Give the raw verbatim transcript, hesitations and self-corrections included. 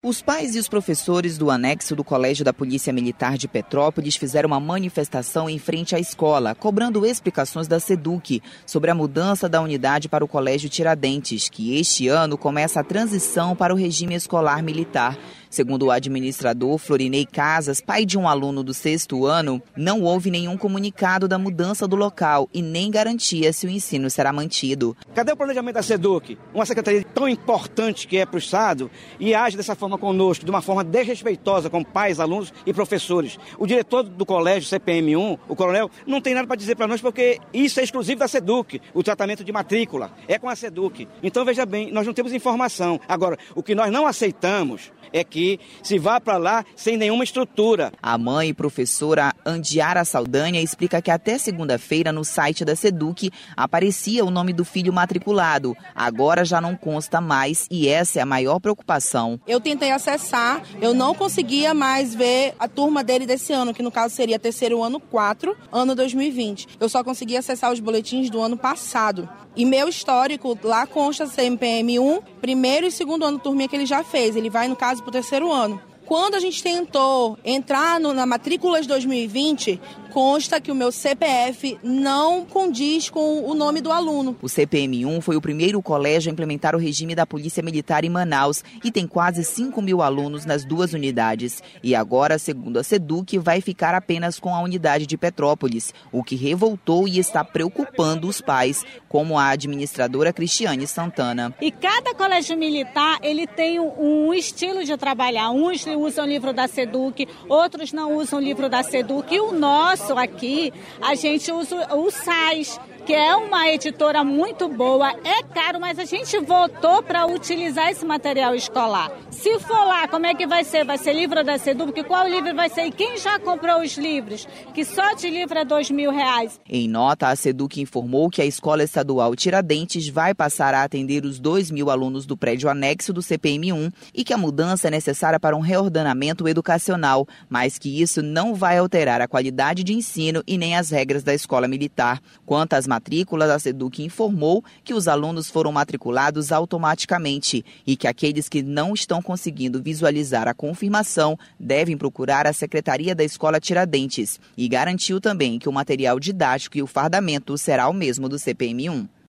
Os pais e os professores do anexo do Colégio da Polícia Militar de Petrópolis fizeram uma manifestação em frente à escola, cobrando explicações da SEDUC sobre a mudança da unidade para o Colégio Tiradentes, que este ano começa a transição para o regime escolar militar. Segundo o administrador Florinei Casas, pai de um aluno do sexto ano, não houve nenhum comunicado da mudança do local e nem garantia se o ensino será mantido. Cadê o planejamento da SEDUC? Uma secretaria tão importante que é para o Estado e age dessa forma conosco, de uma forma desrespeitosa com pais, alunos e professores. O diretor do colégio C P M um, o coronel, não tem nada para dizer para nós porque isso é exclusivo da SEDUC, o tratamento de matrícula é com a SEDUC. Então, veja bem, nós não temos informação. Agora, o que nós não aceitamos é que se vá para lá sem nenhuma estrutura. A mãe e professora Andiara Saldanha explica que até segunda-feira no site da SEDUC aparecia o nome do filho matriculado. Agora já não consta mais e essa é a maior preocupação. Eu tentei acessar, eu não conseguia mais ver a turma dele desse ano, que no caso seria terceiro ano quatro, ano dois mil e vinte. Eu só consegui acessar os boletins do ano passado. E meu histórico lá consta C P M um, primeiro e segundo ano turminha que ele já fez. Ele vai, no caso, para o terceiro ano. Quando a gente tentou entrar no, na matrícula de dois mil e vinte, consta que o meu C P F não condiz com o nome do aluno. O C P M um foi o primeiro colégio a implementar o regime da Polícia Militar em Manaus e tem quase cinco mil alunos nas duas unidades. E agora, segundo a SEDUC, vai ficar apenas com a unidade de Petrópolis, o que revoltou e está preocupando os pais, como a administradora Cristiane Santana. E cada colégio militar ele tem um, um estilo de trabalhar. Uns usam o livro da SEDUC, outros não usam o livro da SEDUC. E o nosso aqui, a gente usa o sais, que é uma editora muito boa, é caro, mas a gente votou para utilizar esse material escolar. Se for lá, como é que vai ser? Vai ser livro da SEDUC? Qual livro vai ser? E quem já comprou os livros? Que só de livro é dois mil reais. Em nota, a SEDUC informou que a Escola Estadual Tiradentes vai passar a atender os dois mil alunos do prédio anexo do C P M um e que a mudança é necessária para um reordenamento educacional, mas que isso não vai alterar a qualidade de ensino e nem as regras da escola militar. Quanto às matrículas, a SEDUC informou que os alunos foram matriculados automaticamente e que aqueles que não estão conseguindo visualizar a confirmação devem procurar a Secretaria da Escola Tiradentes e garantiu também que o material didático e o fardamento será o mesmo do C P M um.